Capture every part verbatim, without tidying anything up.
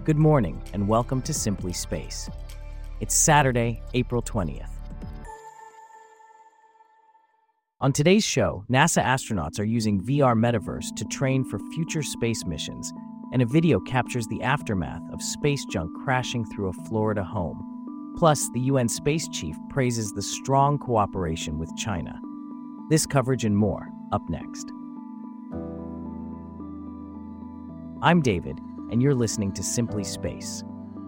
Good morning, and welcome to Simply Space. It's Saturday, April twentieth. On today's show, NASA astronauts are using V R Metaverse to train for future space missions, and a video captures the aftermath of space junk crashing through a Florida home. Plus, the U N space chief praises the strong cooperation with China. This coverage and more, up next. I'm David, and you're listening to Simply Space.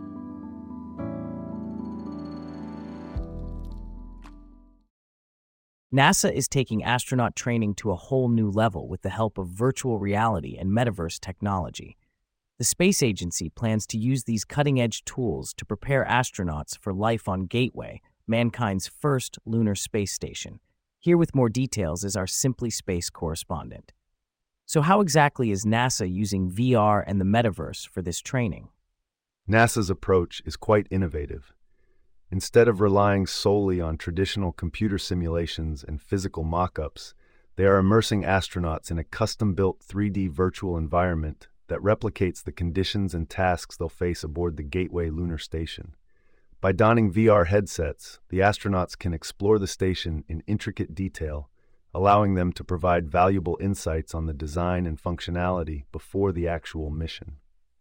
NASA is taking astronaut training to a whole new level with the help of virtual reality and metaverse technology. The space agency plans to use these cutting-edge tools to prepare astronauts for life on Gateway, mankind's first lunar space station. Here with more details is our Simply Space correspondent. So how exactly is NASA using V R and the metaverse for this training? NASA's approach is quite innovative. Instead of relying solely on traditional computer simulations and physical mock-ups, they are immersing astronauts in a custom-built three D virtual environment that replicates the conditions and tasks they'll face aboard the Gateway lunar station. By donning V R headsets, the astronauts can explore the station in intricate detail, allowing them to provide valuable insights on the design and functionality before the actual mission.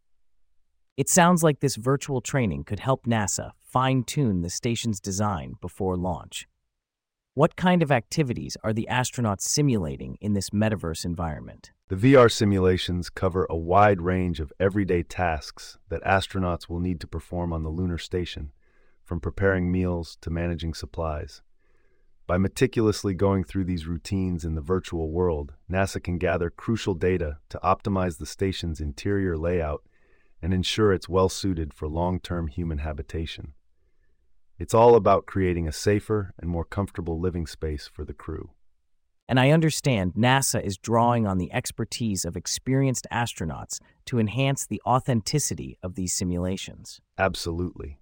It sounds like this virtual training could help NASA fine-tune the station's design before launch. What kind of activities are the astronauts simulating in this metaverse environment? The V R simulations cover a wide range of everyday tasks that astronauts will need to perform on the lunar station, from preparing meals to managing supplies. By meticulously going through these routines in the virtual world, NASA can gather crucial data to optimize the station's interior layout and ensure it's well-suited for long-term human habitation. It's all about creating a safer and more comfortable living space for the crew. And I understand NASA is drawing on the expertise of experienced astronauts to enhance the authenticity of these simulations. Absolutely.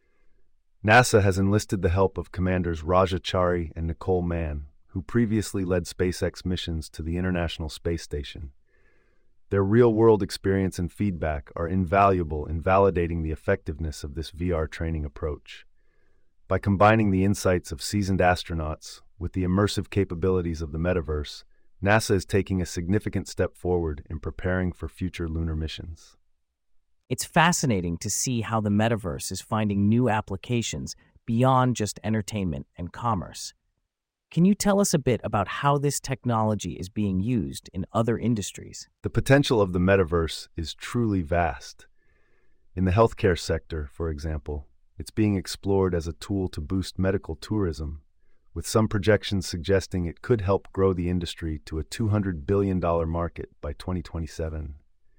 NASA has enlisted the help of Commanders Raja Chari and Nicole Mann, who previously led SpaceX missions to the International Space Station. Their real-world experience and feedback are invaluable in validating the effectiveness of this V R training approach. By combining the insights of seasoned astronauts with the immersive capabilities of the metaverse, NASA is taking a significant step forward in preparing for future lunar missions. It's fascinating to see how the metaverse is finding new applications beyond just entertainment and commerce. Can you tell us a bit about how this technology is being used in other industries? The potential of the metaverse is truly vast. In the healthcare sector, for example, it's being explored as a tool to boost medical tourism, with some projections suggesting it could help grow the industry to a two hundred billion dollars market by twenty twenty-seven.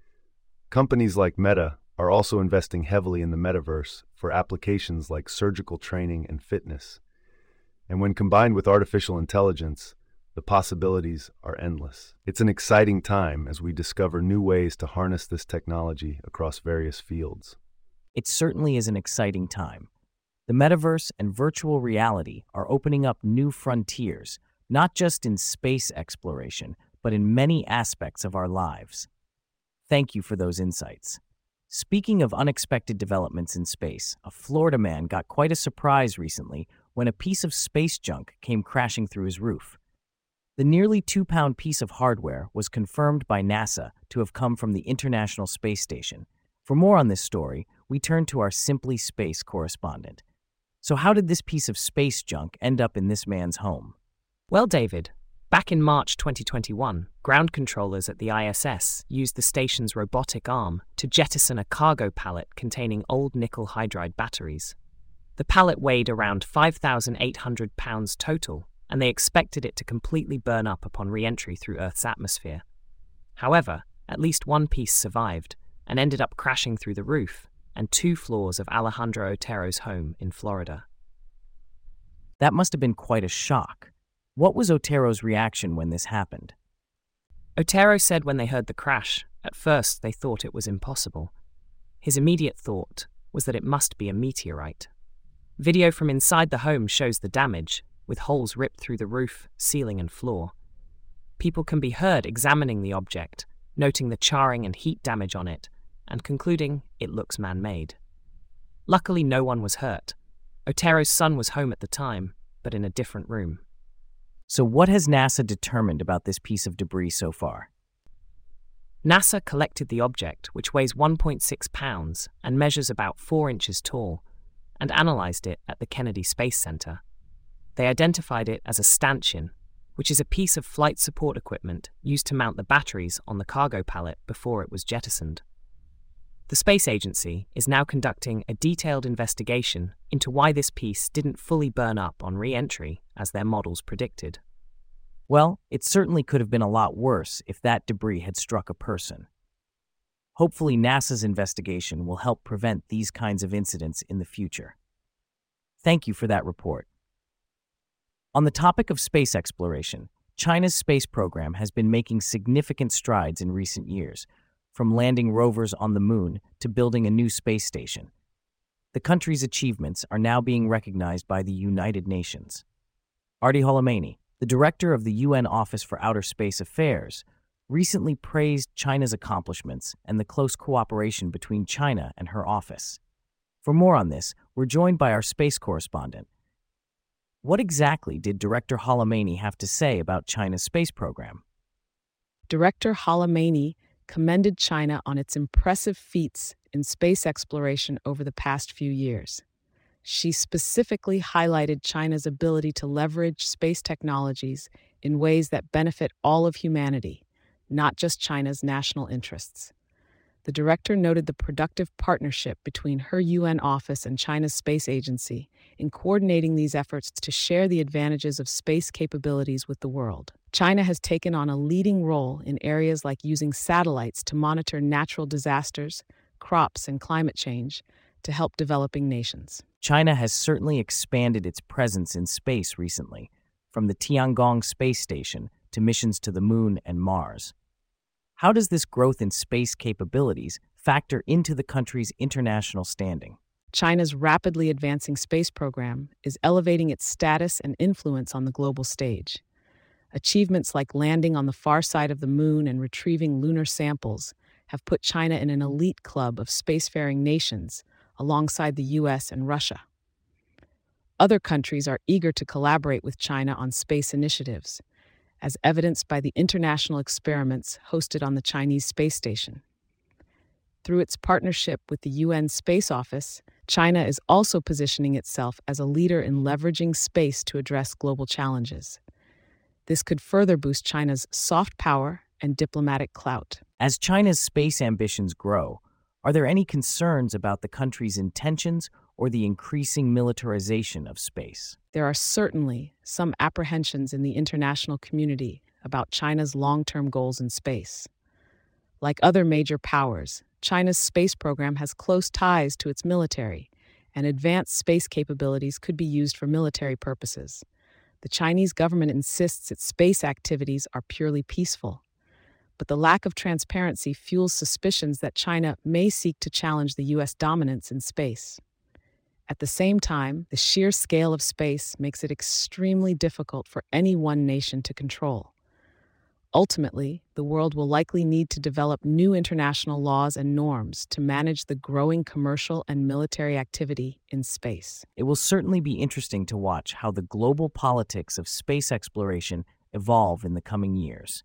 Companies like Meta are also investing heavily in the metaverse for applications like surgical training and fitness. And when combined with artificial intelligence, the possibilities are endless. It's an exciting time as we discover new ways to harness this technology across various fields. It certainly is an exciting time. The metaverse and virtual reality are opening up new frontiers, not just in space exploration, but in many aspects of our lives. Thank you for those insights. Speaking of unexpected developments in space, a Florida man got quite a surprise recently when a piece of space junk came crashing through his roof. The nearly two-pound piece of hardware was confirmed by NASA to have come from the International Space Station. For more on this story, we turn to our Simply Space correspondent. So how did this piece of space junk end up in this man's home? Well, David, back in March twenty twenty-one, ground controllers at the I S S used the station's robotic arm to jettison a cargo pallet containing old nickel hydride batteries. The pallet weighed around five thousand eight hundred pounds total, and they expected it to completely burn up upon re-entry through Earth's atmosphere. However, at least one piece survived and ended up crashing through the roof and two floors of Alejandro Otero's home in Florida. That must have been quite a shock. What was Otero's reaction when this happened? Otero said when they heard the crash, at first they thought it was impossible. His immediate thought was that it must be a meteorite. Video from inside the home shows the damage, with holes ripped through the roof, ceiling and floor. People can be heard examining the object, noting the charring and heat damage on it, and concluding it looks man-made. Luckily, no one was hurt. Otero's son was home at the time, but in a different room. So what has NASA determined about this piece of debris so far? NASA collected the object, which weighs one point six pounds and measures about four inches tall, and analyzed it at the Kennedy Space Center. They identified it as a stanchion, which is a piece of flight support equipment used to mount the batteries on the cargo pallet before it was jettisoned. The space agency is now conducting a detailed investigation into why this piece didn't fully burn up on re-entry as their models predicted. Well, it certainly could have been a lot worse if that debris had struck a person. Hopefully, NASA's investigation will help prevent these kinds of incidents in the future. Thank you for that report. On the topic of space exploration, China's space program has been making significant strides in recent years, from landing rovers on the moon to building a new space station. The country's achievements are now being recognized by the United Nations. Arty Holomaini, the director of the U N Office for Outer Space Affairs, recently praised China's accomplishments and the close cooperation between China and her office. For more on this, we're joined by our space correspondent. What exactly did Director Holomaini have to say about China's space program? Director Holomaini commended China on its impressive feats in space exploration over the past few years. She specifically highlighted China's ability to leverage space technologies in ways that benefit all of humanity, not just China's national interests. The director noted the productive partnership between her U N office and China's space agency in coordinating these efforts to share the advantages of space capabilities with the world. China has taken on a leading role in areas like using satellites to monitor natural disasters, crops, and climate change to help developing nations. China has certainly expanded its presence in space recently, from the Tiangong space station to missions to the Moon and Mars. How does this growth in space capabilities factor into the country's international standing? China's rapidly advancing space program is elevating its status and influence on the global stage. Achievements like landing on the far side of the moon and retrieving lunar samples have put China in an elite club of spacefaring nations alongside the U S and Russia. Other countries are eager to collaborate with China on space initiatives, as evidenced by the international experiments hosted on the Chinese space station. Through its partnership with the U N Space Office, China is also positioning itself as a leader in leveraging space to address global challenges. This could further boost China's soft power and diplomatic clout. As China's space ambitions grow, are there any concerns about the country's intentions or the increasing militarization of space? There are certainly some apprehensions in the international community about China's long-term goals in space. Like other major powers, China's space program has close ties to its military, and advanced space capabilities could be used for military purposes. The Chinese government insists its space activities are purely peaceful, but the lack of transparency fuels suspicions that China may seek to challenge the U S dominance in space. At the same time, the sheer scale of space makes it extremely difficult for any one nation to control. Ultimately, the world will likely need to develop new international laws and norms to manage the growing commercial and military activity in space. It will certainly be interesting to watch how the global politics of space exploration evolve in the coming years.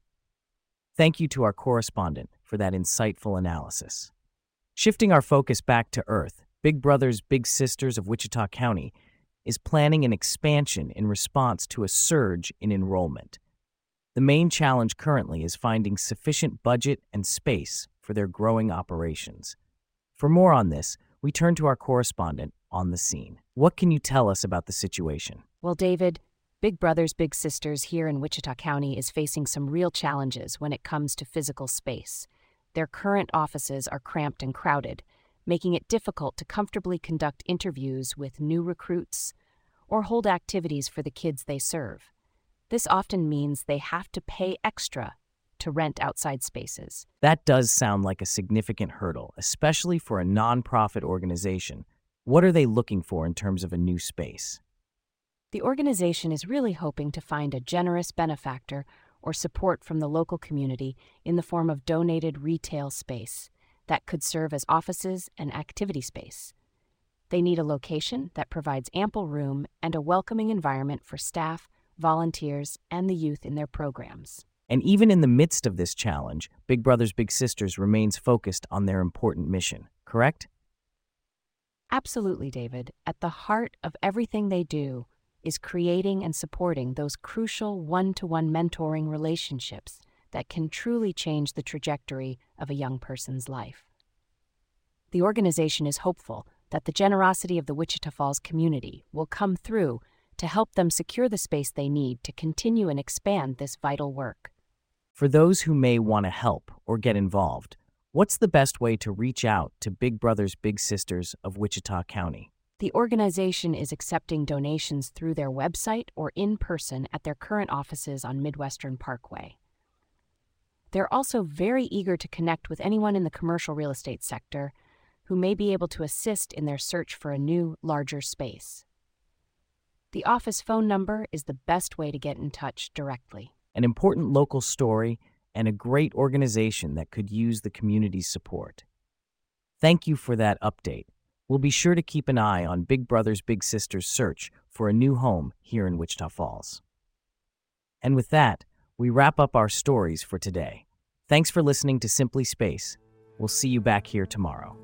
Thank you to our correspondent for that insightful analysis. Shifting our focus back to Earth, Big Brothers Big Sisters of Wichita County is planning an expansion in response to a surge in enrollment. The main challenge currently is finding sufficient budget and space for their growing operations. For more on this, we turn to our correspondent on the scene. What can you tell us about the situation? Well, David, Big Brothers Big Sisters here in Wichita County is facing some real challenges when it comes to physical space. Their current offices are cramped and crowded, making it difficult to comfortably conduct interviews with new recruits or hold activities for the kids they serve. This often means they have to pay extra to rent outside spaces. That does sound like a significant hurdle, especially for a nonprofit organization. What are they looking for in terms of a new space? The organization is really hoping to find a generous benefactor or support from the local community in the form of donated retail space. that could serve as offices and activity space. They need a location that provides ample room and a welcoming environment for staff, volunteers, and the youth in their programs. And even in the midst of this challenge, Big Brothers Big Sisters remains focused on their important mission, correct? Absolutely, David. At the heart of everything they do is creating and supporting those crucial one-to-one mentoring relationships that can truly change the trajectory of a young person's life. The organization is hopeful that the generosity of the Wichita Falls community will come through to help them secure the space they need to continue and expand this vital work. For those who may want to help or get involved, what's the best way to reach out to Big Brothers Big Sisters of Wichita County? The organization is accepting donations through their website or in person at their current offices on Midwestern Parkway. They're also very eager to connect with anyone in the commercial real estate sector who may be able to assist in their search for a new, larger space. The office phone number is the best way to get in touch directly. An important local story and a great organization that could use the community's support. Thank you for that update. We'll be sure to keep an eye on Big Brothers Big Sisters' search for a new home here in Wichita Falls. And with that, we wrap up our stories for today. Thanks for listening to Simply Space. We'll see you back here tomorrow.